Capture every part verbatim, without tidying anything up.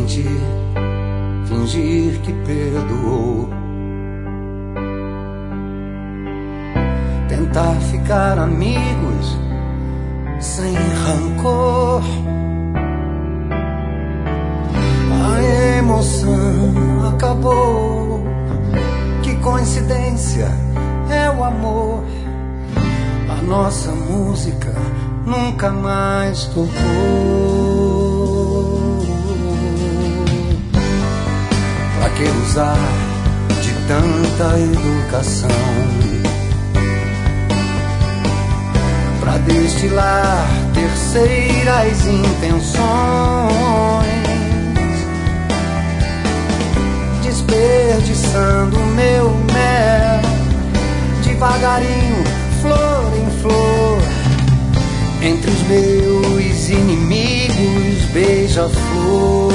mentir, fingir que perdoou. Tentar ficar amigos sem rancor. A emoção acabou. Que coincidência é o amor. A nossa música nunca mais tocou. Pra que usar de tanta educação pra destilar terceiras intenções, desperdiçando meu mel devagarinho, flor em flor, entre os meus inimigos, beija-flor.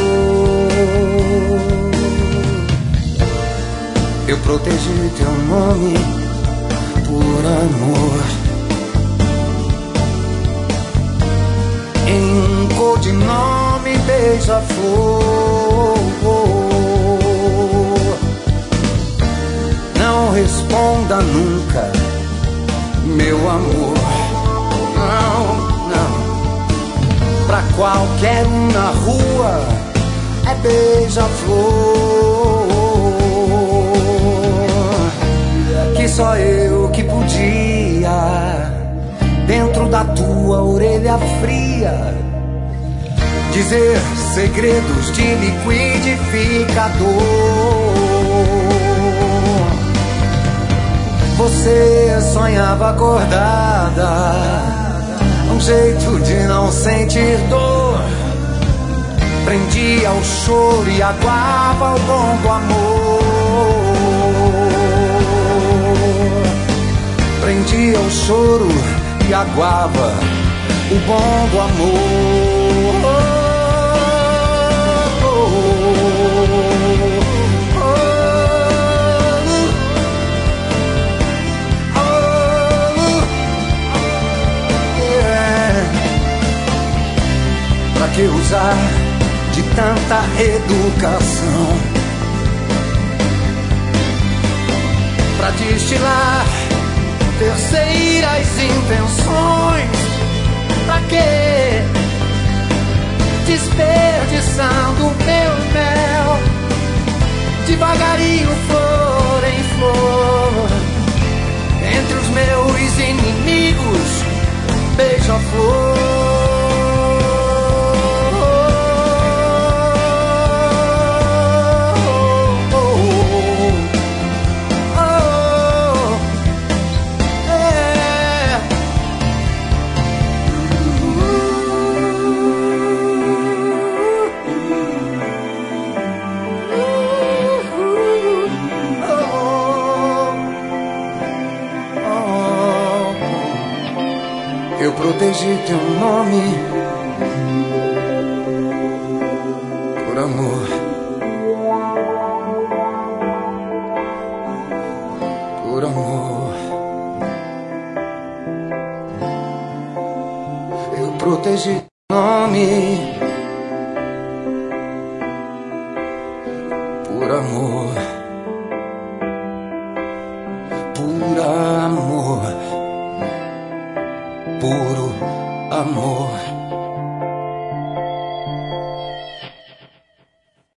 Eu protegi teu nome por amor, em um codinome, beija-flor. Não responda nunca, meu amor. Não, não. Pra qualquer um na rua é beija-flor. Que só eu que podia, dentro da tua orelha fria, dizer segredos de liquidificador. Você sonhava acordada, um jeito de não sentir dor. Prendia o choro e aguava o bom do amor. Prendia o choro e aguava o bom do amor. Oh, oh, oh, oh, yeah. Pra que usar de tanta educação pra destilar terceiras intenções? Pra quê? Desperdiçando meu mel devagarinho, flor em flor, entre os meus inimigos, beija-flor. Eu protegi teu nome por amor, por amor. Eu protegi teu nome por amor, por amor. Puro amor.